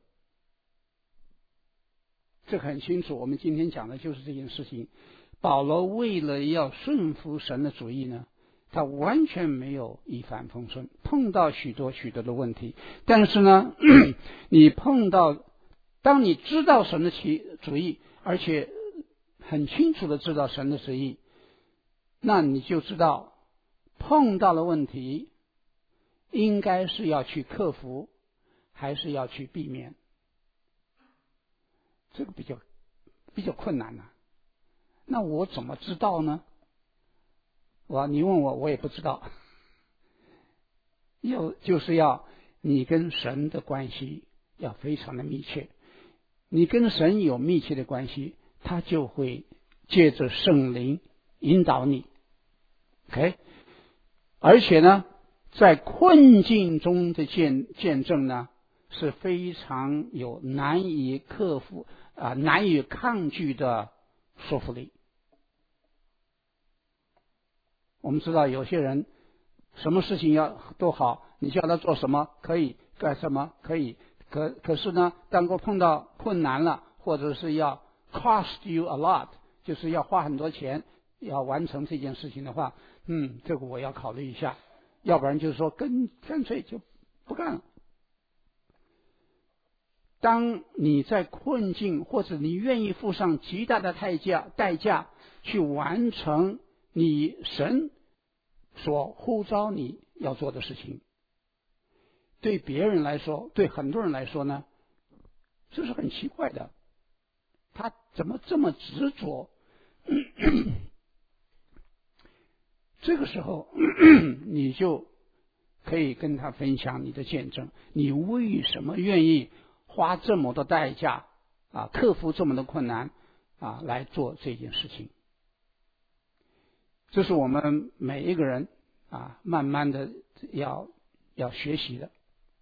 这很清楚。我们今天讲的就是这件事情。保罗为了要顺服神的旨意呢，他完全没有一帆风顺，碰到许多许多的问题。但是呢，你碰到，当你知道神的旨意，而且很清楚的知道神的旨意，那你就知道碰到了问题，应该是要去克服，还是要去避免？这个比较比较困难了、啊。那我怎么知道呢？我你问我，我也不知道。有就是要你跟神的关系要非常的密切，你跟神有密切的关系，他就会借着圣灵引导你。OK， 而且呢，在困境中的见见证呢，是非常有难以克服啊、难以抗拒的说服力。我们知道有些人什么事情要都好，你叫他做什么可以，干什么可以，可可是呢，当我碰到困难了，或者是要 cost you a lot， 就是要花很多钱要完成这件事情的话，嗯，这个我要考虑一下，要不然就是说跟干脆就不干了。当你在困境，或者你愿意付上极大的代价代价去完成你神所呼召你要做的事情，对别人来说，对很多人来说呢，这是很奇怪的，他怎么这么执着？这个时候你就可以跟他分享你的见证，你为什么愿意花这么多代价啊，克服这么多困难啊，来做这件事情？这是我们每一个人啊，慢慢的要要学习的。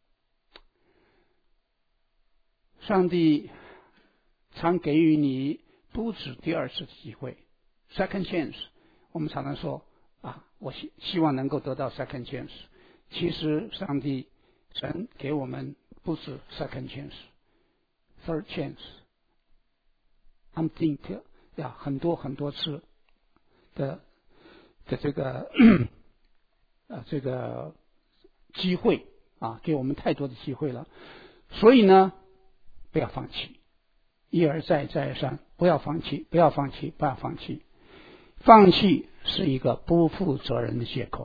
上帝常给予你不止第二次的机会 ，second chance。我们常常说啊，我希希望能够得到 second chance。其实上帝神给我们不止 second chance，third chance，I'm think 呀很多很多次的的这个呃这个机会啊，给我们太多的机会了。所以呢，不要放弃，一而再再而三，不要放弃，不要放弃，不要放弃。放弃是一个不负责任的借口。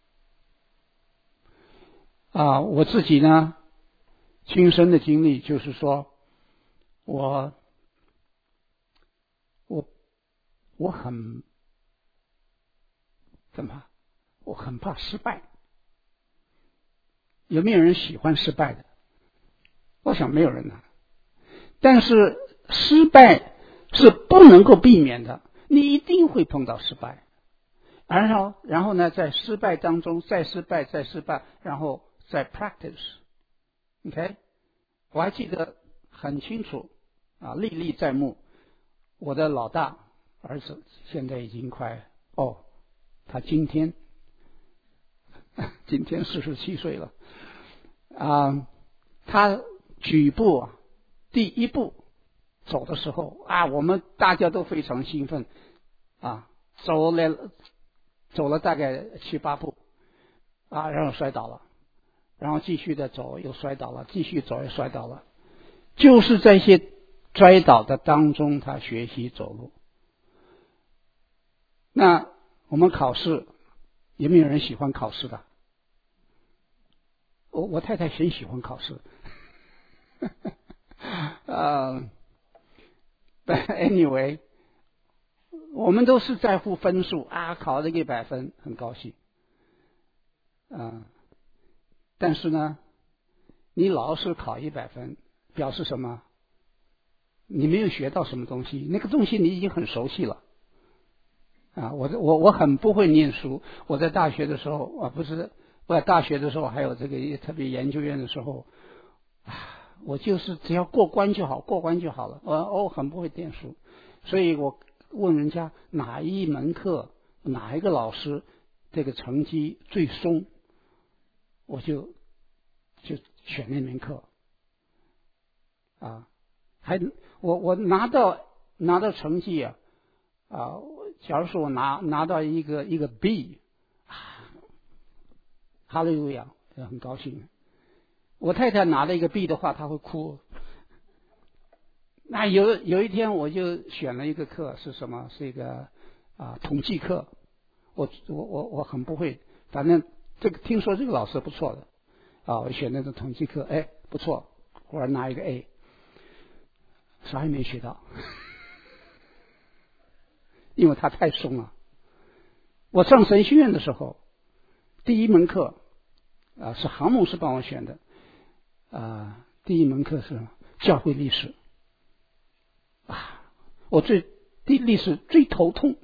啊，我自己呢，亲身的经历就是说，我我我很怎么？我很怕失败。有没有人喜欢失败的？我想没有人啊。但是失败是不能够避免的，你一定会碰到失败。然后，然后呢，在失败当中再失败，再失败，然后再 practice。OK， 我还记得很清楚啊，历历在目。我的老大儿子现在已经快哦，他今天今天四十七岁了啊，他举步第一步走的时候啊，我们大家都非常兴奋啊，走了走了大概七八步啊，然后摔倒了，然后继续的走又摔倒了，继续走又摔倒了，就是在一些摔倒的当中，他学习走路。那我们考试有没有人喜欢考试的？我我太太很喜欢考试。呃、uh, ，anyway， 我们都是在乎分数啊，考了一百分，很高兴。啊、呃，但是呢，你老是考一百分，表示什么？你没有学到什么东西，那个东西你已经很熟悉了。啊，我我我很不会念书。我在大学的时候，啊，不是我在大学的时候，还有这个特别研究院的时候，啊，我就是只要过关就好，过关就好了。我我很不会念书，所以我问人家哪一门课哪一个老师这个成绩最松，我就就选那门课。啊，还我我拿到拿到成绩啊啊。假如说我拿拿到一个一个 B， 哈利路亚，很高兴。我太太拿了一个 B 的话，她会哭。那有有一天我就选了一个课，是什么？是一个啊统计课。我我我我很不会反正这个听说这个老师不错的啊，我选那个统计课，哎，不错，忽然拿一个 A， 啥也没学到，因为他太松了。我上神学院的时候，第一门课啊是航牧师帮我选的啊，第一门课是教会历史啊，我最对历史最头痛，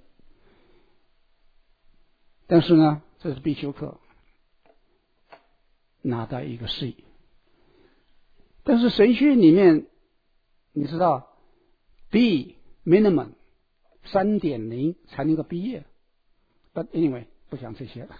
但是呢，这是必修课，拿到一个 C。但是神学院里面，你知道 B minimum 三点零才能够毕业。But anyway， 不讲这些了。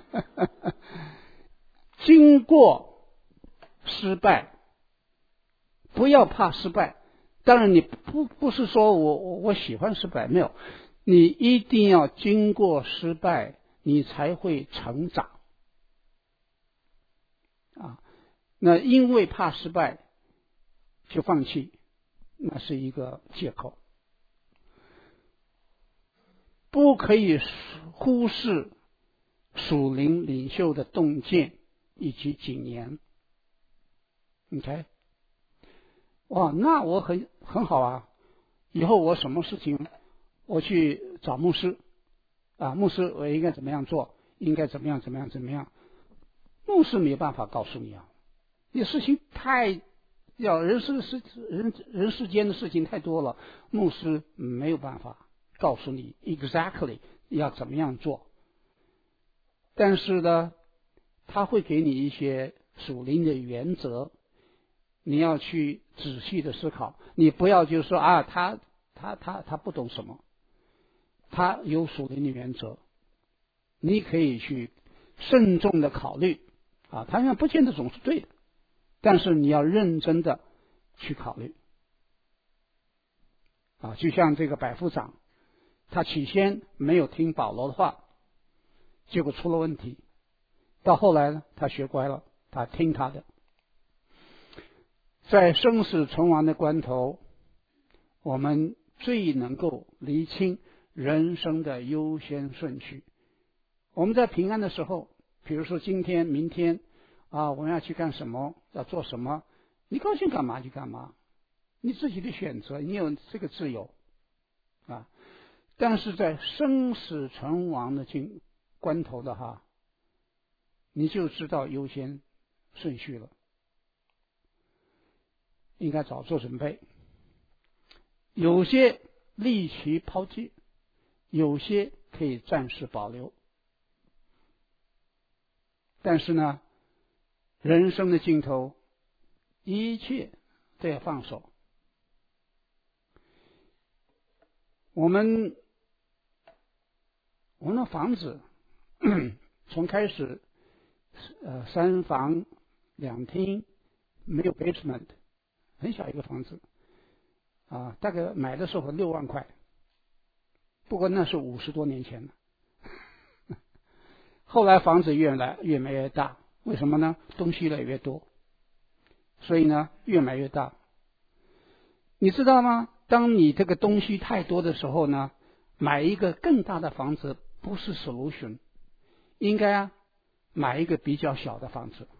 经过失败，不要怕失败。当然，你不不是说我我我喜欢失败，没有，你一定要经过失败，你才会成长。啊，那因为怕失败就放弃，那是一个借口。不可以忽视属灵领袖的洞见以及谨言。OK， 哇，那我很很好啊！以后我什么事情，我去找牧师啊，牧师我应该怎么样做，应该怎么样怎么样怎么样。牧师没办法告诉你啊，你事情太要人世世人人世间的事情太多了，牧师没有办法告诉你 exactly 要怎么样做，但是呢，他会给你一些属灵的原则，你要去仔细的思考，你不要就说啊，他他他他不懂什么，他有属灵的原则，你可以去慎重的考虑啊，他不见得总是对的，但是你要认真的去考虑啊，就像这个百夫长。他起先没有听保罗的话，结果出了问题。到后来呢，他学乖了，他听他的。在生死存亡的关头，我们最能够厘清人生的优先顺序。我们在平安的时候，比如说今天、明天啊，我们要去干什么，要做什么，你高兴干嘛就干嘛，你自己的选择，你有这个自由啊。但是在生死存亡的境关头的哈，你就知道优先顺序了，应该早做准备。有些立即抛弃，有些可以暂时保留。但是呢，人生的尽头，一切都要放手。我们我们的房子从开始呃三房两厅，没有 basement， 很小一个房子啊，大概买的时候六万块，不过那是五十多年前了。后来房子越来越买越大，为什么呢？东西越来越多，所以呢越买越大。你知道吗？当你这个东西太多的时候呢，买一个更大的房子不是 solution， 应该啊买一个比较小的房子。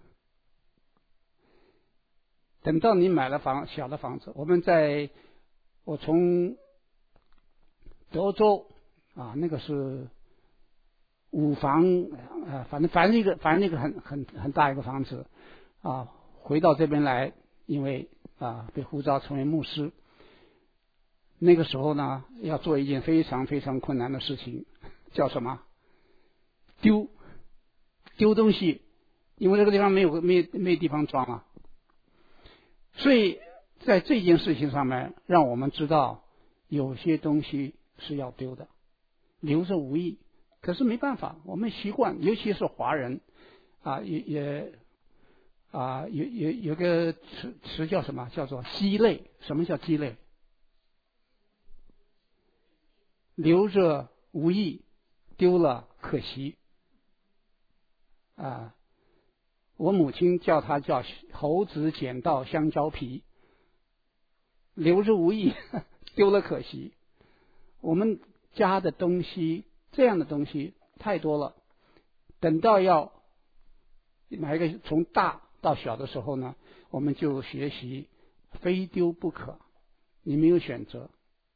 等到你买了房小的房子，我们在我从德州啊，那个是五房啊，反正反正一个反正那个很很很大一个房子啊，回到这边来，因为啊被呼召成为牧师。那个时候呢，要做一件非常非常困难的事情，叫什么？丢丢东西，因为这个地方没有没没地方装啊。所以在这件事情上面，让我们知道有些东西是要丢的，留着无益。可是没办法，我们习惯，尤其是华人啊，也也啊，有有有个词词叫什么？叫做鸡肋。什么叫鸡肋？留着无益，丢了可惜。啊，我母亲叫它叫猴子捡到香蕉皮，留着无益，丢了可惜。我们家的东西，这样的东西太多了， 等到要哪一个从大到小的时候呢，我们就学习非丢不可，你没有选择。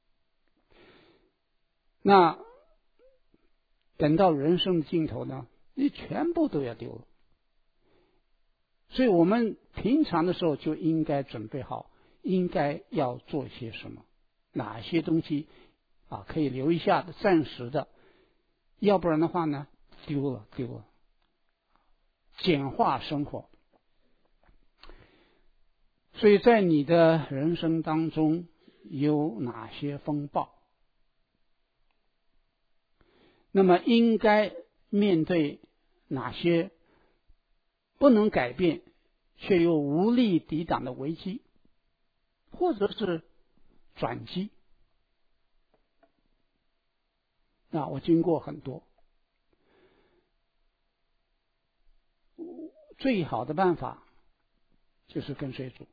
那等到人生的尽头呢，你全部都要丢了。所以我们平常的时候就应该准备好，应该要做些什么，哪些东西啊可以留一下的，暂时的，要不然的话呢，丢了丢了。简化生活。所以在你的人生当中有哪些风暴？那么应该面对哪些不能改变却又无力抵挡的危机，或者是转机？那我经过很多，最好的办法就是跟随主。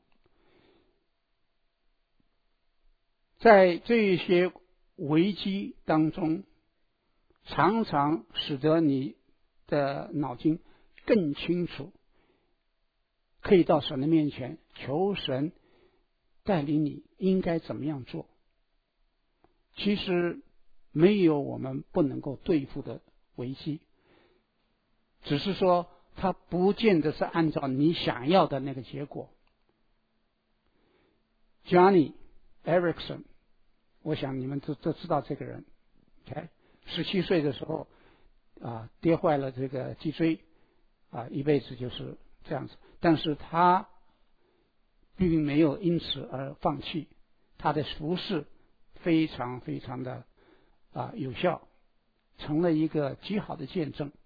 在这些危机当中，常常使得你的脑筋更清楚，可以到神的面前求神带领你应该怎么样做。其实没有我们不能够对付的危机，只是说它不见得是按照你想要的那个结果。Johnny Erickson， 我想你们都都知道这个人。OK， 十七岁的时候啊，跌坏了这个脊椎啊，一辈子就是这样子。但是他并没有因此而放弃，他的服事非常非常的啊有效，成了一个极好的见证。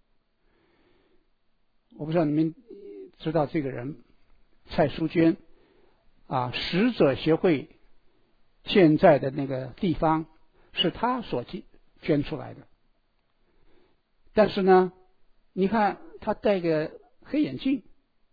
我不知道你们知道这个人蔡淑娟啊，使者协会现在的那个地方是他所捐出来的。但是呢，你看他戴个黑眼镜，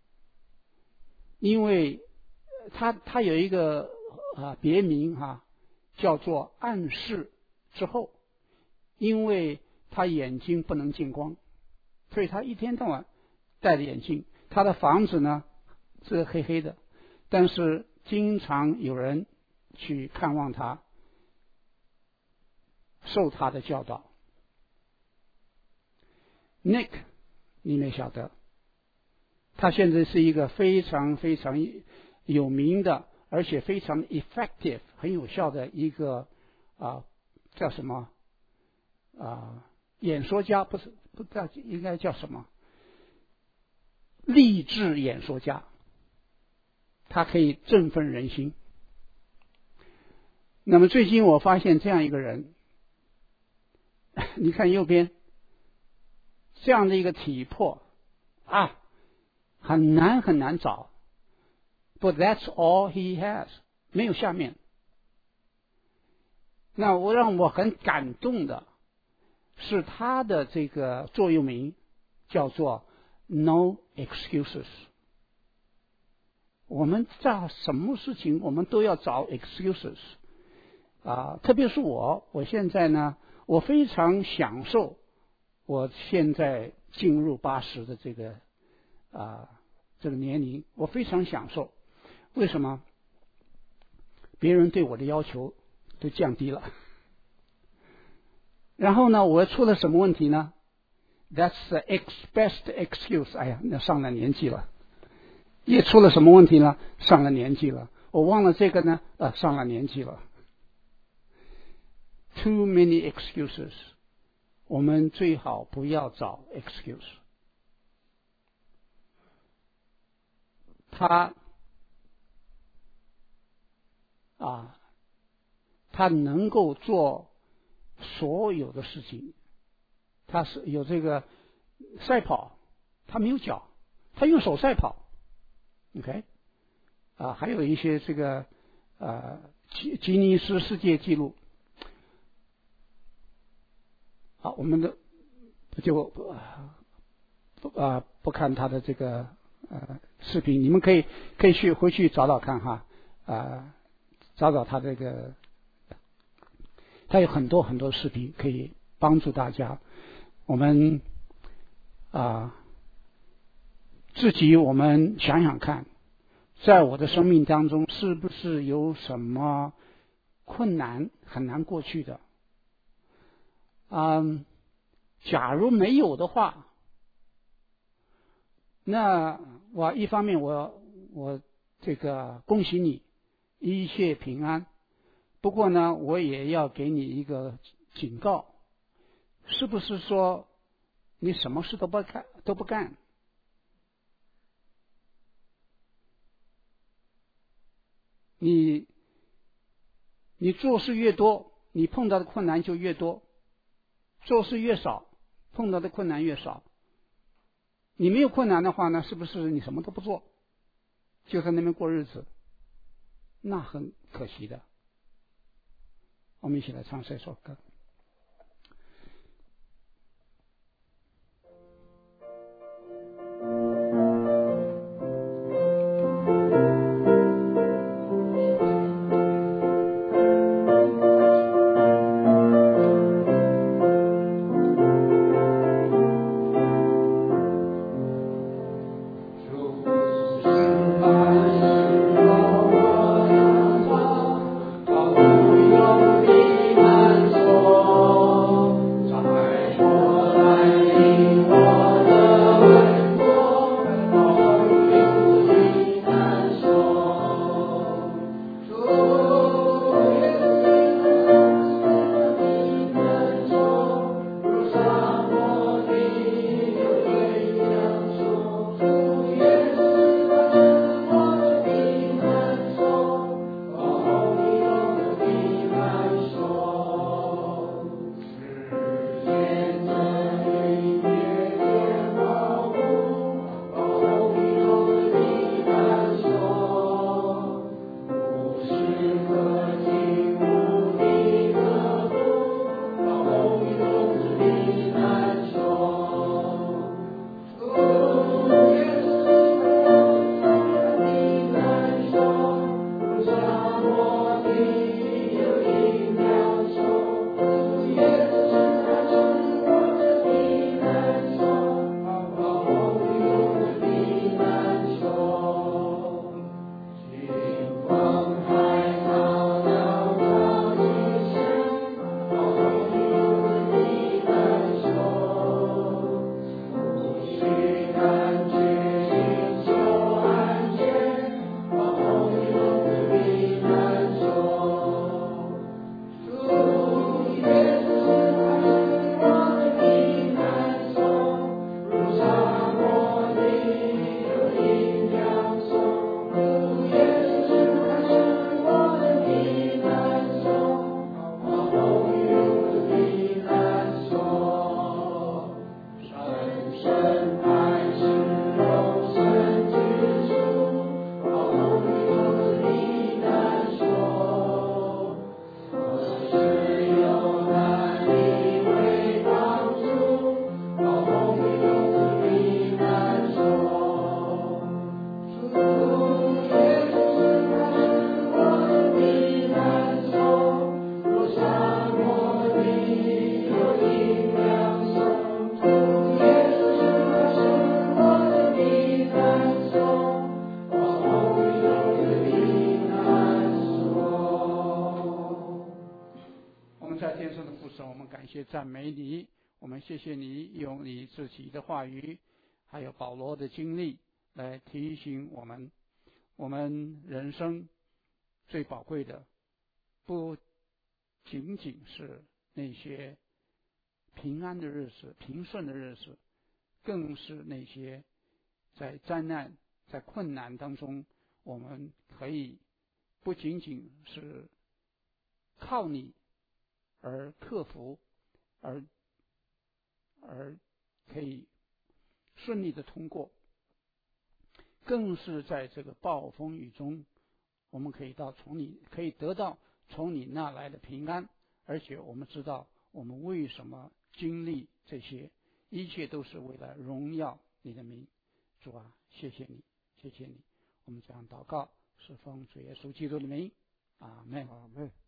因为他他有一个啊别名啊，叫做暗示之后，因为他眼睛不能见光，所以他一天到晚戴着眼镜。他的房子呢是黑黑的，但是经常有人去看望他，受他的教导。Nick， 你们晓得，他现在是一个非常非常有名的，而且非常 effective 很有效的一个啊叫什么啊演说家，不是不知道应该叫什么励志演说家，他可以振奋人心。那么最近我发现这样一个人，你看右边这样的一个体魄啊，很难很难找。But that's all he has， 没有下面。那我让我很感动的是他的这个座右铭叫做 No excuses。我们在什么事情我们都要找 excuses 啊，特别是我，我现在呢，我非常享受我现在进入八十的这个啊这个年龄，我非常享受。为什么？别人对我的要求都降低了。然后呢，我出了什么问题呢？ That's the best excuse。 哎呀，那上了年纪了。也出了什么问题呢？上了年纪了。我忘了这个呢，呃，上了年纪了。Too many excuses。 我们最好不要找 excuse。 他啊，他能够做所有的事情。他是有这个赛跑，他没有脚，他用手赛跑。OK， 啊，还有一些这个呃吉吉尼斯世界纪录。好，我们的就不不啊不看他的这个呃视频，你们可以可以去回去找找看哈啊，找找他这个，他有很多很多视频可以帮助大家。我们啊，自己我们想想看，在我的生命当中是不是有什么困难很难过去的？嗯，假如没有的话，那我一方面我我这个恭喜你一切平安，不过呢，我也要给你一个警告，是不是说你什么事都不干都不干？你你做事越多，你碰到的困难就越多；做事越少，碰到的困难越少。你没有困难的话呢，是不是你什么都不做，就在那边过日子？那很可惜的。我们一起来唱这首歌。赞美你，我们谢谢你用你自己的话语还有保罗的经历来提醒我们，我们人生最宝贵的不仅仅是那些平安的日子平顺的日子，更是那些在灾难在困难当中，我们可以不仅仅是靠你而克服，而而可以顺利的通过，更是在这个暴风雨中，我们可以到从你可以得到从你那来的平安，而且我们知道我们为什么经历这些，一切都是为了荣耀你的名。主啊，谢谢你，谢谢你。我们这样祷告，是奉主耶稣基督的名，阿们。 阿们。